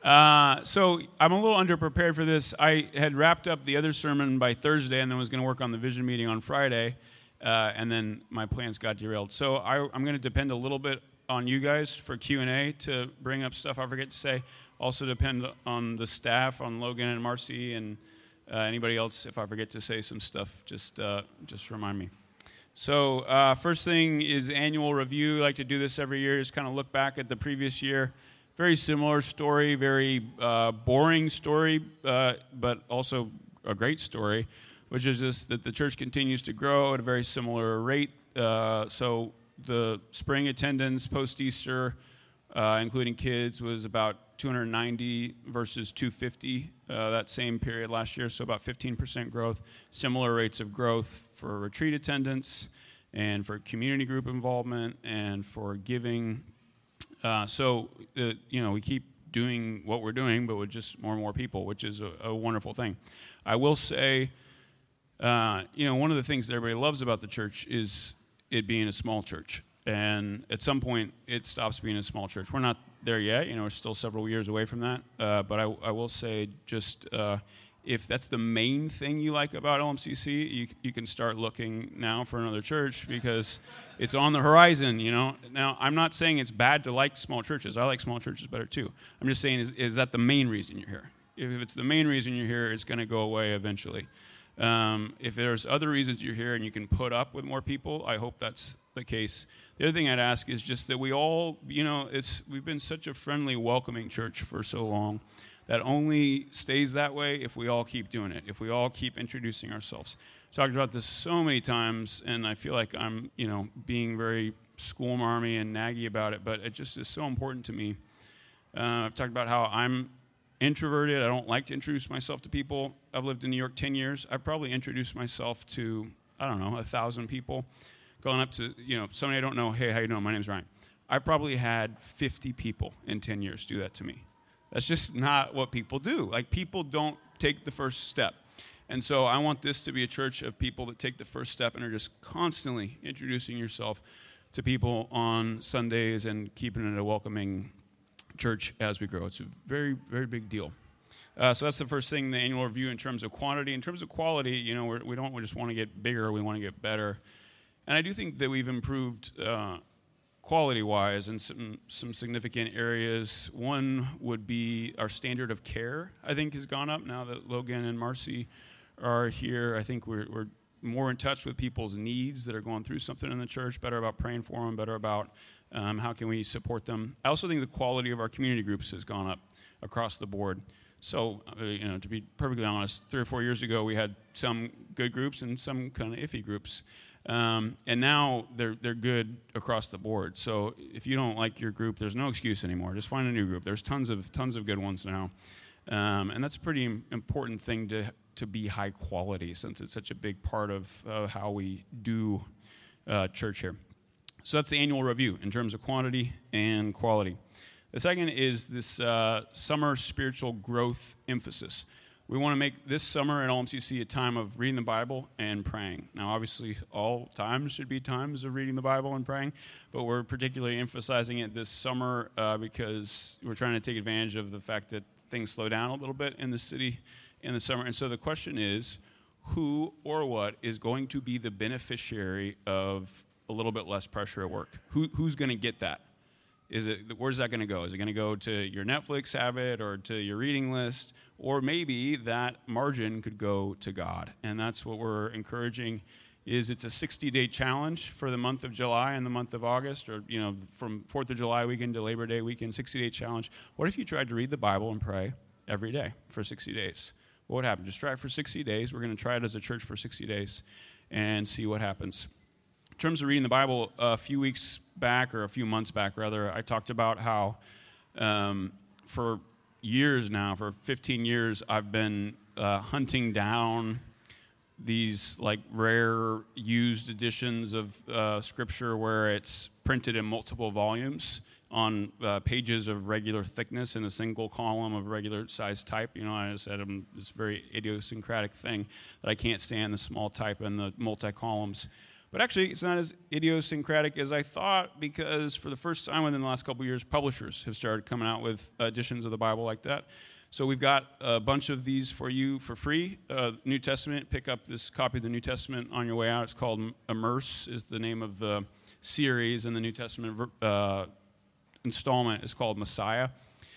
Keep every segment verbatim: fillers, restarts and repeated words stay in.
Uh, so I'm a little underprepared for this. I had wrapped up the other sermon by Thursday and then was going to work on the vision meeting on Friday, uh, and then my plans got derailed. So I, I'm going to depend a little bit on you guys for Q and A to bring up stuff I forget to say. Also depend on the staff, on Logan and Marcy and uh, anybody else. If I forget to say some stuff, just uh, just remind me. So uh, first thing is annual review. I like to do this every year, just kind of look back at the previous year. Very similar story, very uh, boring story, uh, but also a great story, which is just that the church continues to grow at a very similar rate. Uh, so the spring attendance post-Easter, uh, including kids, was about two hundred ninety versus two hundred fifty uh, that same period last year, so about fifteen percent growth. Similar rates of growth for retreat attendance and for community group involvement and for giving. Uh, so, uh, you know, we keep doing what we're doing, but with just more and more people, which is a, a wonderful thing. I will say, uh, you know, one of the things that everybody loves about the church is it being a small church. And at some point, it stops being a small church. We're not there yet. You know, we're still several years away from that. Uh, but I, I will say just uh, if that's the main thing you like about L M C C, you, you can start looking now for another church because it's on the horizon, you know. Now, I'm not saying it's bad to like small churches. I like small churches better, too. I'm just saying, is, is that the main reason you're here? If it's the main reason you're here, it's going to go away eventually. Um, if there's other reasons you're here and you can put up with more people, I hope that's the case. The other thing I'd ask is just that we all, you know, it's we've been such a friendly, welcoming church for so long that only stays that way if we all keep doing it, if we all keep introducing ourselves. I've talked about this so many times, and I feel like I'm, you know, being very school-marmy and naggy about it, but it just is so important to me. Uh, I've talked about how I'm introverted. I don't like to introduce myself to people. I've lived in New York ten years. I've probably introduced myself to, I don't know, a thousand people. Going up to, you know, somebody I don't know, hey, how you doing? My name's Ryan. I've probably had fifty people in ten years do that to me. That's just not what people do. Like, people don't take the first step. And so I want this to be a church of people that take the first step and are just constantly introducing yourself to people on Sundays and keeping it a welcoming church as we grow. It's a very, very big deal. Uh, so that's the first thing, the annual review in terms of quantity. In terms of quality, you know, we're, we don't we just want to get bigger. We want to get better. And I do think that we've improved uh, quality-wise in some, some significant areas. One would be our standard of care, I think, has gone up now that Logan and Marcy are here. I think we're, we're more in touch with people's needs that are going through something in the church, better about praying for them, better about um, how can we support them. I also think the quality of our community groups has gone up across the board. So, uh, you know, to be perfectly honest, three or four years ago, we had some good groups and some kind of iffy groups. Um, and now they're they're good across the board. So if you don't like your group, there's no excuse anymore. Just find a new group. There's tons of tons of good ones now, um, and that's a pretty important thing to to be high quality, since it's such a big part of uh, how we do uh, church here. So that's the annual review in terms of quantity and quality. The second is this uh, summer spiritual growth emphasis. We want to make this summer at L M C C a time of reading the Bible and praying. Now, obviously, all times should be times of reading the Bible and praying, but we're particularly emphasizing it this summer uh, because we're trying to take advantage of the fact that things slow down a little bit in the city in the summer. And so the question is, who or what is going to be the beneficiary of a little bit less pressure at work? Who, who's going to get that? Is it, where's that going to go? Is it going to go to your Netflix habit or to your reading list? Or maybe that margin could go to God. And that's what we're encouraging, is it's a sixty-day challenge for the month of July and the month of August, or, you know, from fourth of July weekend to Labor Day weekend, sixty-day challenge. What if you tried to read the Bible and pray every day for sixty days? What would happen? Just try it for sixty days. We're going to try it as a church for sixty days and see what happens. In terms of reading the Bible, a few weeks back, or a few months back, rather, I talked about how um, for years now, for fifteen years, I've been uh, hunting down these like rare used editions of uh, Scripture where it's printed in multiple volumes on uh, pages of regular thickness in a single column of regular size type. You know, I said I'm this very idiosyncratic thing that I can't stand the small type and the multi-columns. But actually, it's not as idiosyncratic as I thought, because for the first time within the last couple of years, publishers have started coming out with editions of the Bible like that. So we've got a bunch of these for you for free. Uh, New Testament, pick up this copy of the New Testament on your way out. It's called Immerse, is the name of the series, and the New Testament uh, installment is called Messiah.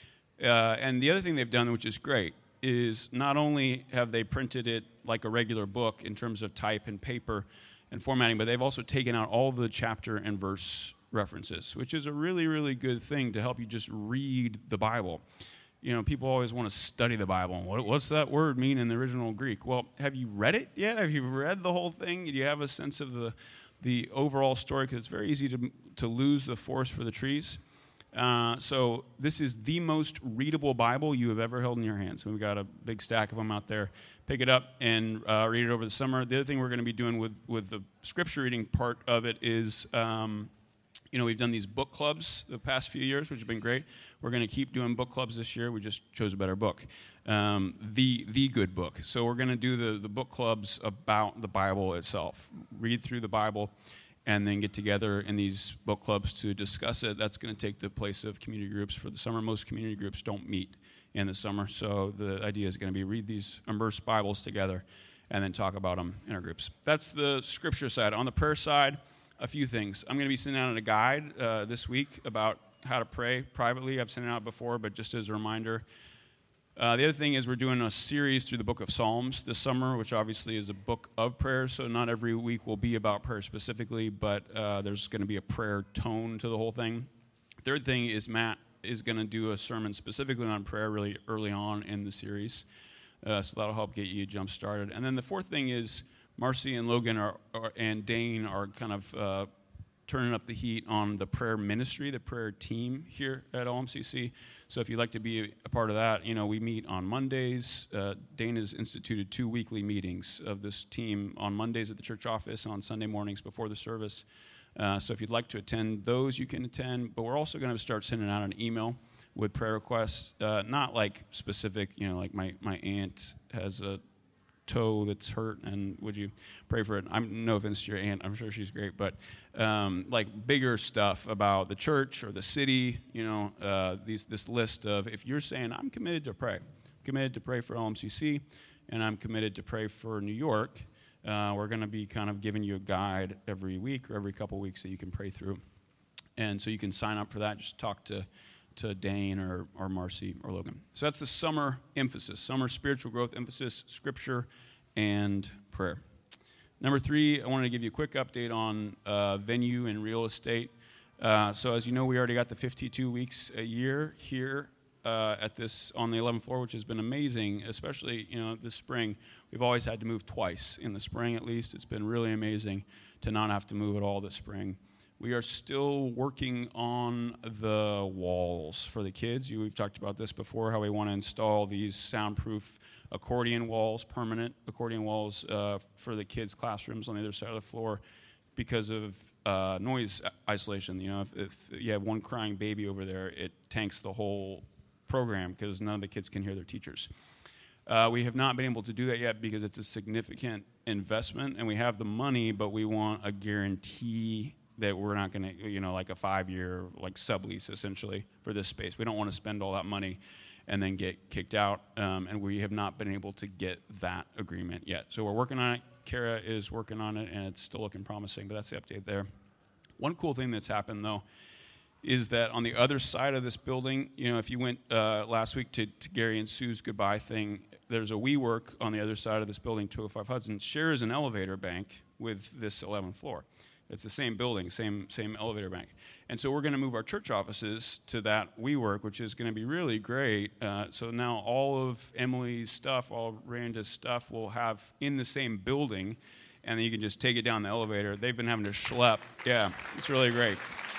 Uh, and the other thing they've done, which is great, is not only have they printed it like a regular book in terms of type and paper and formatting, but they've also taken out all the chapter and verse references, which is a really, really good thing to help you just read the Bible. You know, people always want to study the Bible. What, what's that word mean in the original Greek? Well, have you read it yet? Have you read the whole thing? Do you have a sense of the the overall story? Because it's very easy to to lose the forest for the trees. Uh, so this is the most readable Bible you have ever held in your hands. We've got a big stack of them out there. Pick it up and uh, read it over the summer. The other thing we're going to be doing with, with the scripture reading part of it is, um, you know, we've done these book clubs the past few years, which have been great. We're going to keep doing book clubs this year. We just chose a better book, um, the the good book. So we're going to do the, the book clubs about the Bible itself. Read through the Bible, and then get together in these book clubs to discuss it. That's going to take the place of community groups for the summer. Most community groups don't meet in the summer, so the idea is going to be read these immersed Bibles together and then talk about them in our groups. That's the scripture side. On the prayer side, a few things. I'm going to be sending out a guide uh, this week about how to pray privately. I've sent it out before, but just as a reminder. Uh, the other thing is we're doing a series through the book of Psalms this summer, which obviously is a book of prayer, so not every week will be about prayer specifically, but uh, there's going to be a prayer tone to the whole thing. Third thing is Matt is going to do a sermon specifically on prayer really early on in the series, uh, so that'll help get you jump-started. And then the fourth thing is Marcy and Logan are, are, and Dane are kind of uh, turning up the heat on the prayer ministry, the prayer team here at O M C C. So if you'd like to be a part of that, you know, we meet on Mondays. Uh, Dane has instituted two weekly meetings of this team on Mondays at the church office and on Sunday mornings before the service. Uh, so if you'd like to attend those, you can attend. But we're also going to start sending out an email with prayer requests, uh, not like specific, you know, like my, my aunt has a toe that's hurt, and would you pray for it? I'm no offense to your aunt, I'm sure she's great, but um, like bigger stuff about the church or the city, you know, uh, these this list of, if you're saying, I'm committed to pray, committed to pray for O M C C, and I'm committed to pray for New York, uh, we're going to be kind of giving you a guide every week or every couple weeks that you can pray through. And so you can sign up for that. Just talk to to Dane or, or Marcy or Logan. So that's the summer emphasis, summer spiritual growth emphasis, scripture and prayer. Number three, I wanted to give you a quick update on uh, venue and real estate. Uh, so as you know, we already got the fifty-two weeks a year here uh, at this on the eleventh floor, which has been amazing, especially, you know, this spring. We've always had to move twice in the spring, at least. It's been really amazing to not have to move at all this spring. We are still working on the walls for the kids. You, we've talked about this before, how we want to install these soundproof accordion walls, permanent accordion walls uh, for the kids' classrooms on the other side of the floor because of uh, noise isolation. You know, if, if you have one crying baby over there, it tanks the whole program because none of the kids can hear their teachers. Uh, we have not been able to do that yet because it's a significant investment, and we have the money, but we want a guarantee that we're not going to, you know, like a five-year, like, sublease, essentially, for this space. We don't want to spend all that money and then get kicked out, um, and we have not been able to get that agreement yet. So we're working on it. Kara is working on it, and it's still looking promising, but that's the update there. One cool thing that's happened, though, is that on the other side of this building, you know, if you went uh, last week to, to Gary and Sue's goodbye thing, there's a WeWork on the other side of this building, two oh five Hudson, shares an elevator bank with this eleventh floor. It's the same building, same same elevator bank. And so we're going to move our church offices to that WeWork, which is going to be really great. Uh, so now all of Emily's stuff, all Randa's stuff will have in the same building, and then you can just take it down the elevator. They've been having to schlep. Yeah, it's really great.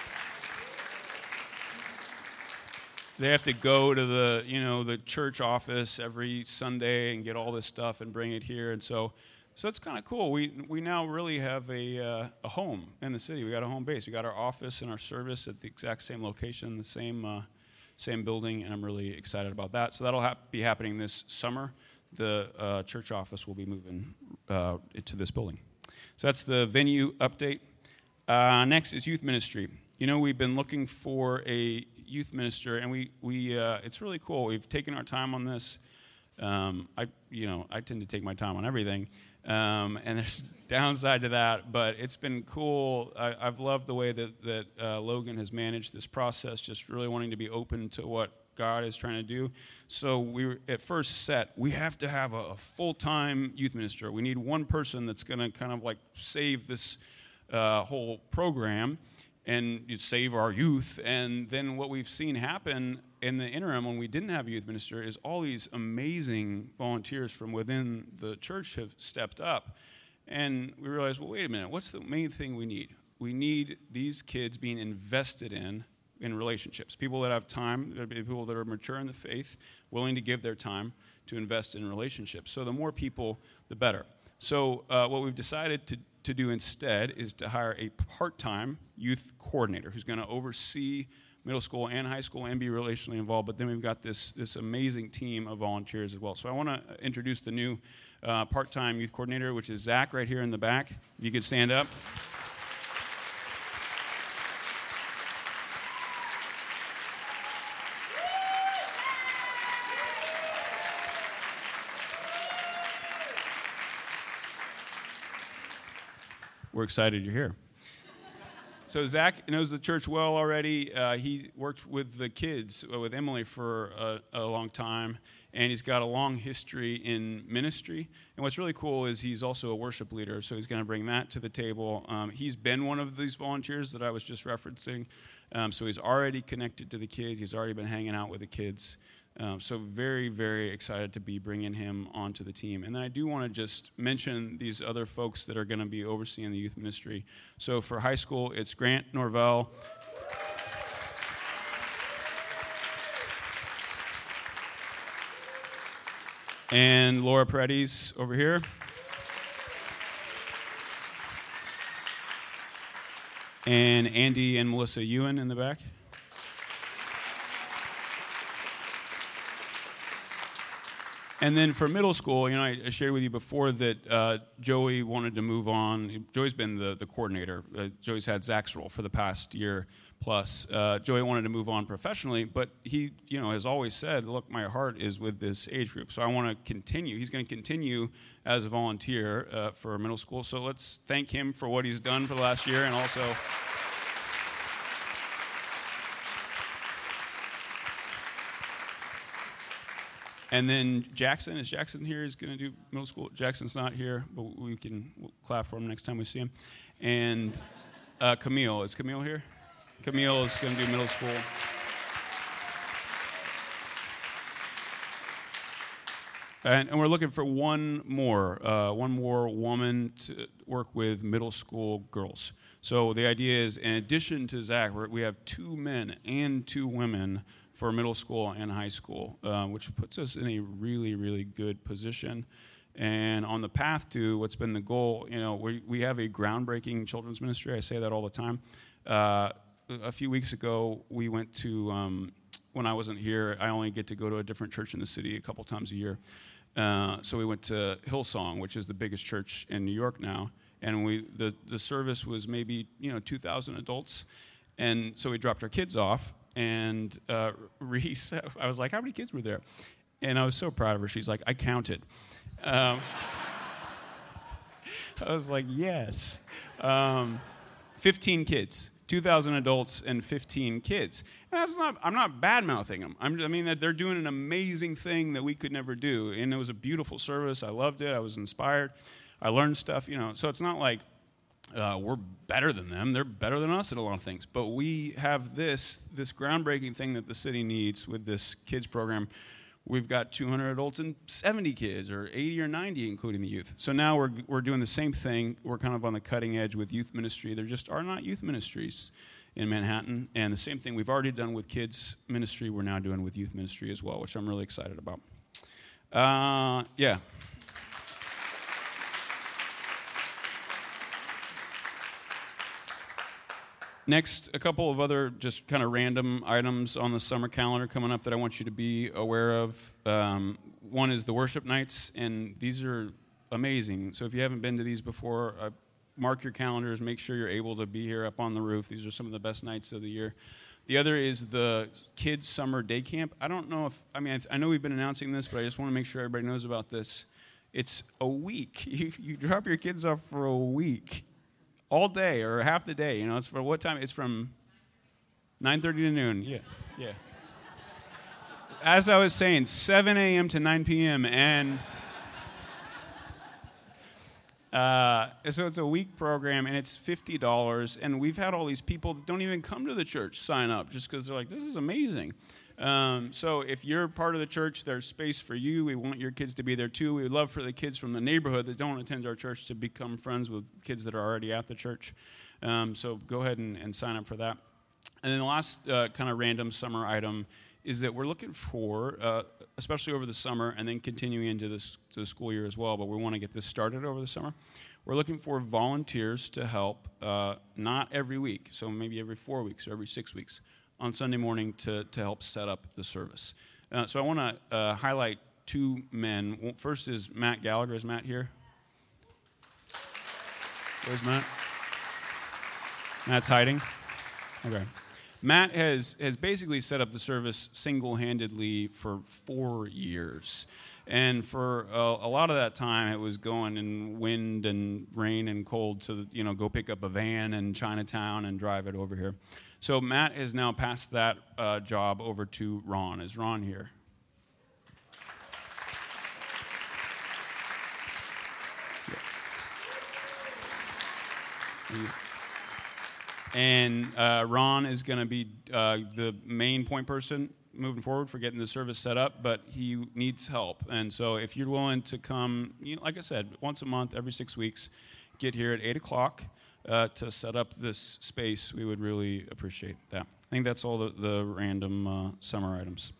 They have to go to the, you know, the church office every Sunday and get all this stuff and bring it here. And so So it's kind of cool. We we now really have a uh, a home in the city. We got a home base. We got our office and our service at the exact same location, the same uh, same building, and I'm really excited about that. So that'll hap- be happening this summer. The uh, church office will be moving uh, into this building. So that's the venue update. Uh, next is youth ministry. You know, we've been looking for a youth minister, and we we uh, it's really cool. We've taken our time on this. Um, I you know I tend to take my time on everything, um, and there's downside to that, but it's been cool. I, I've loved the way that that uh, Logan has managed this process, just really wanting to be open to what God is trying to do. So we were, at first set, we have to have a, a full-time youth minister. We need one person that's going to kind of like save this uh, whole program and save our youth. And then what we've seen happen in the interim when we didn't have a youth minister is all these amazing volunteers from within the church have stepped up. And we realized, well, wait a minute, what's the main thing we need? We need these kids being invested in in relationships, people that have time, people that are mature in the faith, willing to give their time to invest in relationships. So the more people, the better. So uh, what we've decided to, to do instead is to hire a part-time youth coordinator who's going to oversee middle school and high school and be relationally involved. But then we've got this, this amazing team of volunteers as well. So I want to introduce the new uh, part-time youth coordinator, which is Zach right here in the back. If you could stand up. We're excited you're here. So Zach knows the church well already. Uh, he worked with the kids, uh, with Emily for a, a long time, and he's got a long history in ministry. And what's really cool is he's also a worship leader, so he's going to bring that to the table. Um, he's been one of these volunteers that I was just referencing, um, so he's already connected to the kids. He's already been hanging out with the kids. Um, so very, very excited to be bringing him onto the team. And then I do want to just mention these other folks that are going to be overseeing the youth ministry. So for high school, it's Grant Norvell. And Laura Paredes over here. And Andy and Melissa Ewan in the back. And then for middle school, you know, I, I shared with you before that uh, Joey wanted to move on. Joey's been the, the coordinator. Uh, Joey's had Zach's role for the past year plus. Uh, Joey wanted to move on professionally, but he, you know, has always said, look, my heart is with this age group. So I want to continue. He's going to continue as a volunteer uh, for middle school. So let's thank him for what he's done for the last year, and also... And then Jackson, is Jackson here? He's going to do middle school. Jackson's not here, but we can we'll clap for him next time we see him. And uh, Camille, is Camille here? Camille is going to do middle school. And, and we're looking for one more, uh, one more woman to work with middle school girls. So the idea is, in addition to Zach, we're, we have two men and two women for middle school and high school, uh, which puts us in a really, really good position. And on the path to what's been the goal, you know, we, we have a groundbreaking children's ministry. I say that all the time. Uh, a few weeks ago, we went to, um, when I wasn't here, I only get to go to a different church in the city a couple times a year. Uh, so we went to Hillsong, which is the biggest church in New York now. And we the, the service was maybe, you know, two thousand adults. And so we dropped our kids off. And uh, Reese, I was like, how many kids were there? And I was so proud of her. She's like, I counted. Um, I was like, yes. Um, fifteen kids, two thousand adults and fifteen kids. And that's not, I'm not bad-mouthing them. I'm, I mean, that they're doing an amazing thing that we could never do. And it was a beautiful service. I loved it. I was inspired. I learned stuff, you know. So it's not like, Uh, we're better than them. They're better than us at a lot of things. But we have this this groundbreaking thing that the city needs with this kids program. We've got two hundred adults and seventy kids, or eighty or ninety, including the youth. So now we're we're doing the same thing. We're kind of on the cutting edge with youth ministry. There just are not youth ministries in Manhattan. And the same thing we've already done with kids ministry, we're now doing with youth ministry as well, which I'm really excited about. Uh, yeah. Next, a couple of other just kind of random items on the summer calendar coming up that I want you to be aware of. Um, one is the worship nights, and these are amazing. So if you haven't been to these before, I mark your calendars, make sure you're able to be here up on the roof. These are some of the best nights of the year. The other is the kids' summer day camp. I don't know if, I mean, I know we've been announcing this, but I just want to make sure everybody knows about this. It's a week. You, you drop your kids off for a week, all day or half the day. You know, it's for what time? It's from nine thirty to noon. Yeah, yeah. As I was saying, seven a.m. to nine p.m. and uh, so it's a week program, and it's fifty dollars. And we've had all these people that don't even come to the church sign up just because they're like, this is amazing. Um, so if you're part of the church, there's space for you. We want your kids to be there too. We would love for the kids from the neighborhood that don't attend our church to become friends with kids that are already at the church. Um, so go ahead and, and sign up for that. And then the last uh, kind of random summer item is that we're looking for, uh, especially over the summer and then continuing into this to the school year as well, but we want to get this started over the summer. We're looking for volunteers to help, uh, not every week, so maybe every four weeks or every six weeks, on Sunday morning to, to help set up the service. Uh, so I want to uh, highlight two men. Well, first is Matt Gallagher. Is Matt here? Where's Matt? Matt's hiding? Okay. Matt has, has basically set up the service single-handedly for four years. And for a, a lot of that time, it was going in wind and rain and cold to, you know, go pick up a van in Chinatown and drive it over here. So Matt has now passed that uh, job over to Ron. Is Ron here? Yeah. And uh, Ron is going to be uh, the main point person moving forward for getting the service set up, but he needs help. And so if you're willing to come, you know, like I said, once a month, every six weeks, get here at eight o'clock uh, to set up this space, we would really appreciate that. I think that's all the, the random uh, summer items.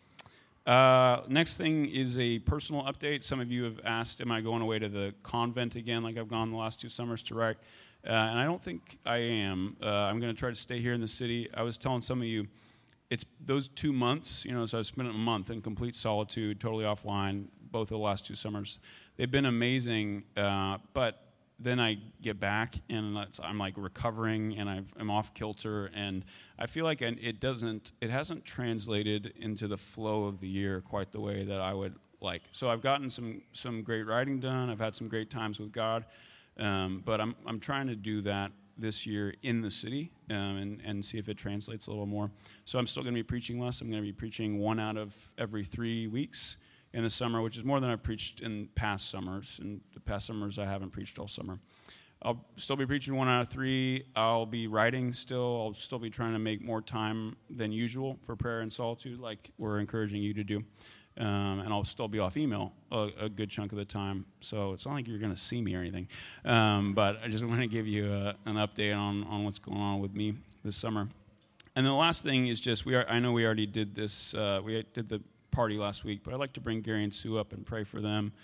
Uh, next thing is a personal update. Some of you have asked, am I going away to the convent again like I've gone the last two summers to write? Uh, and I don't think I am. Uh, I'm going to try to stay here in the city. I was telling some of you, it's those two months, you know, so I spent a month in complete solitude, totally offline, both of the last two summers. They've been amazing, uh, but then I get back and I'm like recovering and I've, I'm off kilter, and I feel like it doesn't, it hasn't translated into the flow of the year quite the way that I would like. So I've gotten some some great writing done. I've had some great times with God. Um, but I'm I'm trying to do that this year in the city um, and, and see if it translates a little more. So I'm still going to be preaching less. I'm going to be preaching one out of every three weeks in the summer, which is more than I've preached in past summers. In the past summers, I haven't preached all summer. I'll still be preaching one out of three. I'll be writing still. I'll still be trying to make more time than usual for prayer and solitude, like we're encouraging you to do. Um, and I'll still be off email a, a good chunk of the time. So it's not like you're going to see me or anything. Um, but I just want to give you a, an update on, on what's going on with me this summer. And the last thing is just, we are, I know we already did this, uh, we did the party last week, but I'd like to bring Gary and Sue up and pray for them.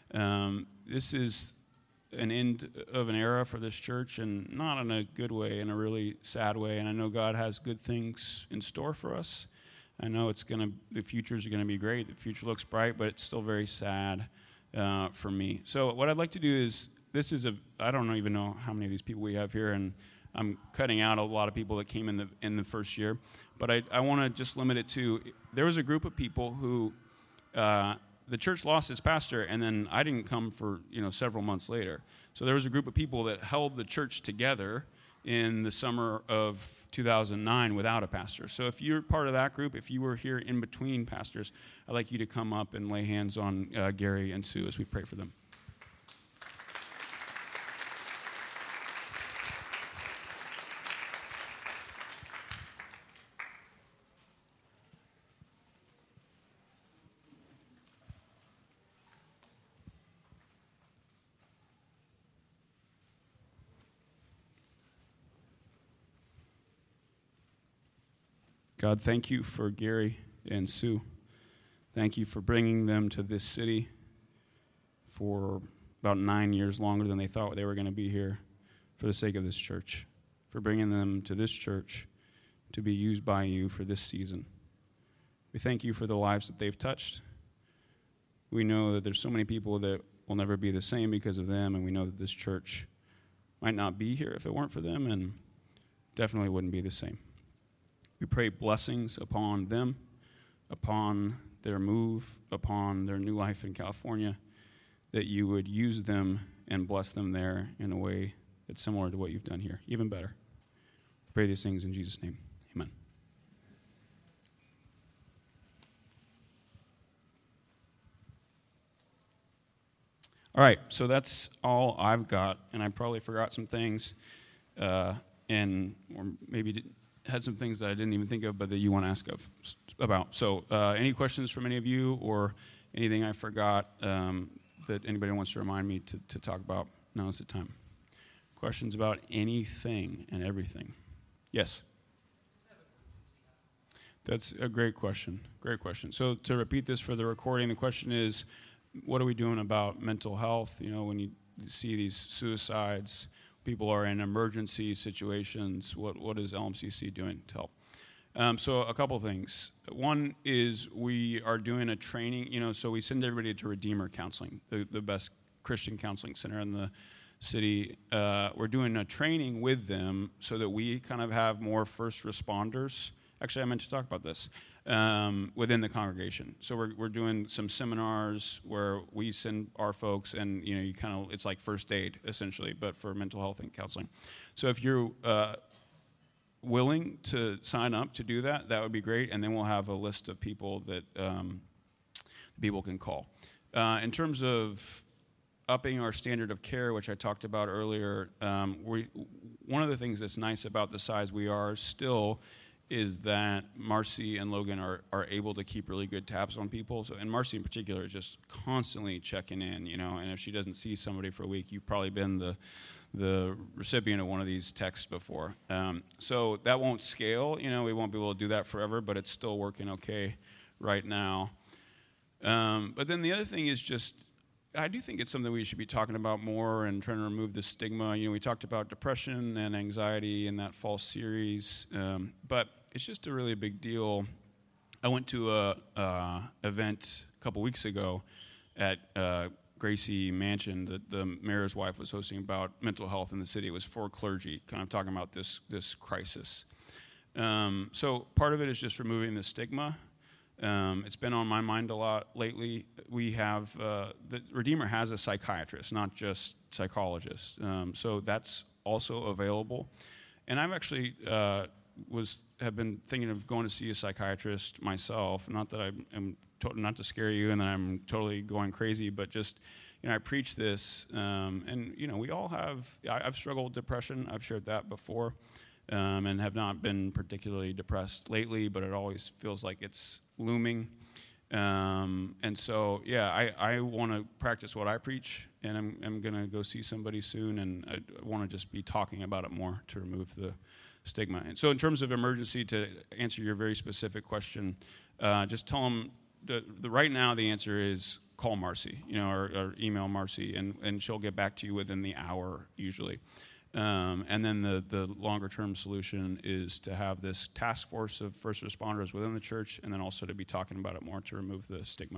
Um, this is an end of an era for this church, and not in a good way, in a really sad way. And I know God has good things in store for us. I know it's gonna. The futures are gonna be great. The future looks bright, but it's still very sad uh, for me. So what I'd like to do is, this is a. I don't even know how many of these people we have here, and I'm cutting out a lot of people that came in the in the first year. But I I want to just limit it to. There was a group of people who uh, the church lost its pastor, and then I didn't come for you know several months later. So there was a group of people that held the church together in the summer of two thousand nine without a pastor. So if you're part of that group, if you were here in between pastors, I'd like you to come up and lay hands on uh, Gary and Sue as we pray for them. God, thank you for Gary and Sue. Thank you for bringing them to this city for about nine years longer than they thought they were going to be here for the sake of this church, for bringing them to this church to be used by you for this season. We thank you for the lives that they've touched. We know that there's so many people that will never be the same because of them, and we know that this church might not be here if it weren't for them, and definitely wouldn't be the same. We pray blessings upon them, upon their move, upon their new life in California, that you would use them and bless them there in a way that's similar to what you've done here, even better. Pray these things in Jesus' name. Amen. All right, so that's all I've got, and I probably forgot some things, uh, and or maybe did, had some things that I didn't even think of, but that you want to ask of about. So, uh, any questions from any of you, or anything I forgot um, that anybody wants to remind me to, to talk about? Now is the time. Questions about anything and everything? Yes. That's a great question. Great question. So to repeat this for the recording, the question is, what are we doing about mental health? You know, when you see these suicides, people are in emergency situations, what what is L M C C doing to help? Um, so a couple things. One is we are doing a training, you know, so we send everybody to Redeemer Counseling, the, the best Christian counseling center in the city. Uh, we're doing a training with them so that we kind of have more first responders. Actually, I meant to talk about this. Um, within the congregation. So we're we're doing some seminars where we send our folks, and you know, you kind of, it's like first aid essentially, but for mental health and counseling. So if you're uh, willing to sign up to do that, that would be great, and then we'll have a list of people that um, people can call. Uh, in terms of upping our standard of care, which I talked about earlier, um, we one of the things that's nice about the size we are still is that Marcy and Logan are, are able to keep really good tabs on people. So, and Marcy in particular is just constantly checking in, you know, and if she doesn't see somebody for a week, you've probably been the the recipient of one of these texts before. Um, so that won't scale, you know, we won't be able to do that forever, but it's still working okay right now. Um, but then the other thing is just, I do think it's something we should be talking about more and trying to remove the stigma. You know, we talked about depression and anxiety in that fall series, um, but it's just a really big deal. I went to a uh, event a couple weeks ago at uh, Gracie Mansion that the mayor's wife was hosting about mental health in the city. It was for clergy, kind of talking about this this crisis. Um, so part of it is just removing the stigma. Um, it's been on my mind a lot lately. We have, uh, the Redeemer has a psychiatrist, not just psychologists. Um, so that's also available. And I've actually uh, was have been thinking of going to see a psychiatrist myself. Not that I'm, I'm to- not to scare you and that I'm totally going crazy, but just, you know, I preach this. Um, and, you know, we all have, I, I've struggled with depression. I've shared that before. Um, and have not been particularly depressed lately, but it always feels like it's looming. Um, and so, yeah, I, I want to practice what I preach, and I'm, I'm going to go see somebody soon, and I want to just be talking about it more to remove the stigma. And so in terms of emergency, to answer your very specific question, uh, just tell them, the, the, right now the answer is call Marcy, you know, or, or email Marcy, and, and she'll get back to you within the hour usually. Um, and then the, the longer-term solution is to have this task force of first responders within the church, and then also to be talking about it more to remove the stigma.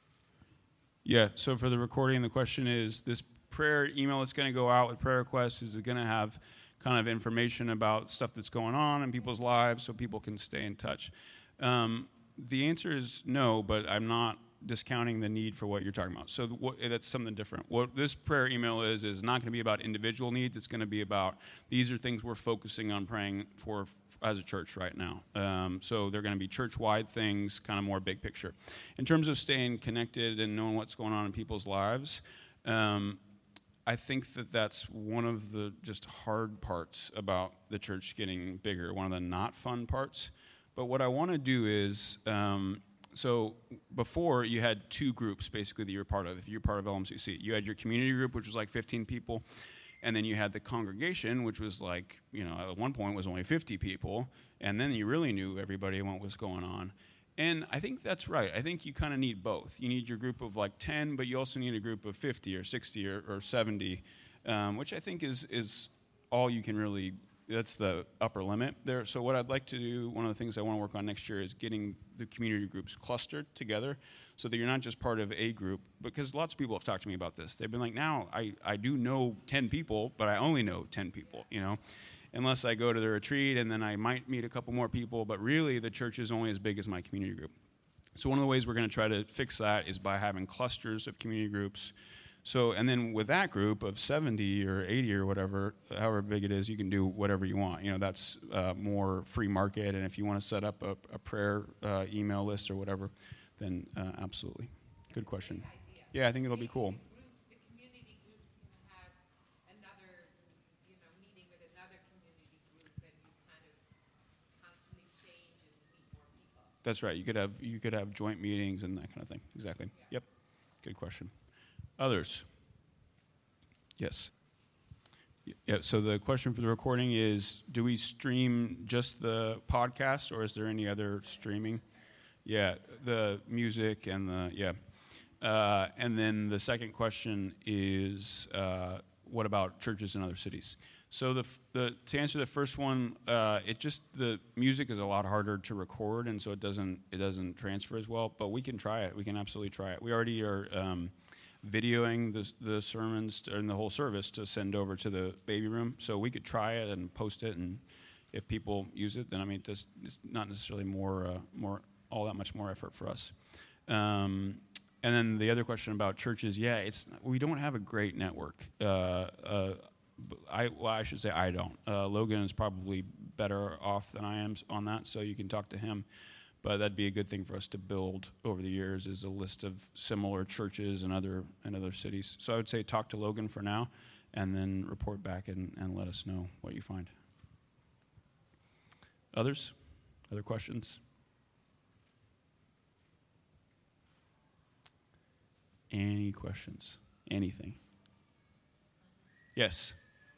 Yeah, so for the recording, the question is, this prayer email that's going to go out with prayer requests, is it going to have kind of information about stuff that's going on in people's lives so people can stay in touch? Um, the answer is no, but I'm not discounting the need for what you're talking about. So what, that's something different. What this prayer email is, is not going to be about individual needs. It's going to be about, these are things we're focusing on praying for as a church right now. Um, so they're going to be church-wide things, kind of more big picture. In terms of staying connected and knowing what's going on in people's lives, um, I think that that's one of the just hard parts about the church getting bigger, one of the not fun parts. But what I want to do is, um, so before you had two groups basically that you were part of. If you're part of L M C C, you had your community group, which was like fifteen people, and then you had the congregation, which was like, you know, at one point was only fifty people, and then you really knew everybody and what was going on. And I think that's right. I think you kind of need both. You need your group of like ten, but you also need a group of fifty or sixty or, or seventy, um, which I think is is all you can really. That's the upper limit there. So what I'd like to do, one of the things I want to work on next year is getting the community groups clustered together so that you're not just part of a group. Because lots of people have talked to me about this. They've been like, now I, I do know ten people, but I only know ten people, you know, unless I go to the retreat and then I might meet a couple more people. But really, the church is only as big as my community group. So one of the ways we're going to try to fix that is by having clusters of community groups. So, and then with that group of seventy or eighty or whatever, however big it is, you can do whatever you want. You know, that's uh, more free market. And if you want to set up a, a prayer uh, email list or whatever, then uh, absolutely. Good question. Yeah, I think it'll be cool. Groups, the community groups can have another, you know, meeting with another community group, and you kind of constantly change and meet more people. That's right. You could have you could have joint meetings and that kind of thing. Exactly. Yeah. Yep. Good question. Others? Yes. Yeah, so the question for the recording is, do we stream just the podcast, or is there any other streaming? Yeah, the music and the, yeah. Uh, and then the second question is, uh, what about churches in other cities? So the, the to answer the first one, uh, it just, the music is a lot harder to record, and so it doesn't it doesn't transfer as well, but we can try it. We can absolutely try it. We already are um, videoing the, the sermons to, and the whole service to send over to the baby room, so we could try it and post it, and if people use it, then I mean, it's, it's not necessarily more, uh, more all that much more effort for us. Um, and then the other question about churches, yeah, it's we don't have a great network. Uh, uh, I well, I should say I don't. Uh, Logan is probably better off than I am on that, so you can talk to him. But that'd be a good thing for us to build over the years, is a list of similar churches in other in other cities. So I would say talk to Logan for now, and then report back and, and let us know what you find. Others? Other questions? Any questions? Anything? Yes.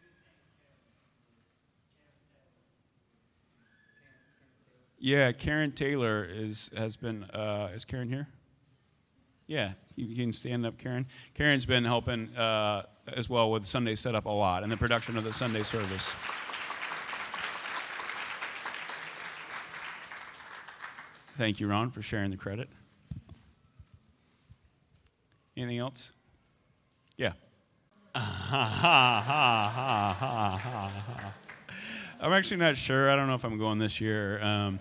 Yeah, Karen Taylor is has been. Uh, is Karen here? Yeah, you can stand up, Karen. Karen's been helping uh, as well with Sunday Setup a lot and the production of the Sunday service. Thank you, Ron, for sharing the credit. Anything else? Yeah. Ha ha ha ha ha ha ha. I'm actually not sure. I don't know if I'm going this year. Um,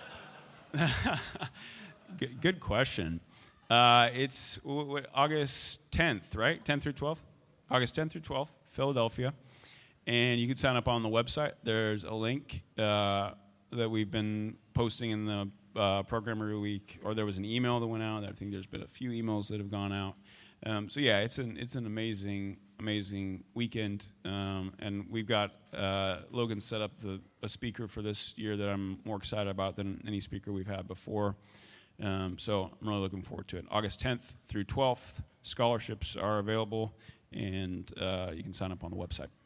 good, good question. Uh, it's w- w- August tenth, right? tenth through twelfth? August tenth through twelfth, Philadelphia. And you can sign up on the website. There's a link uh, that we've been posting in the uh, program every week. Or there was an email that went out. I think there's been a few emails that have gone out. Um, so yeah, it's an it's an amazing amazing weekend, um, and we've got uh, Logan set up the a speaker for this year that I'm more excited about than any speaker we've had before. Um, so I'm really looking forward to it. August tenth through twelfth, scholarships are available, and uh, you can sign up on the website.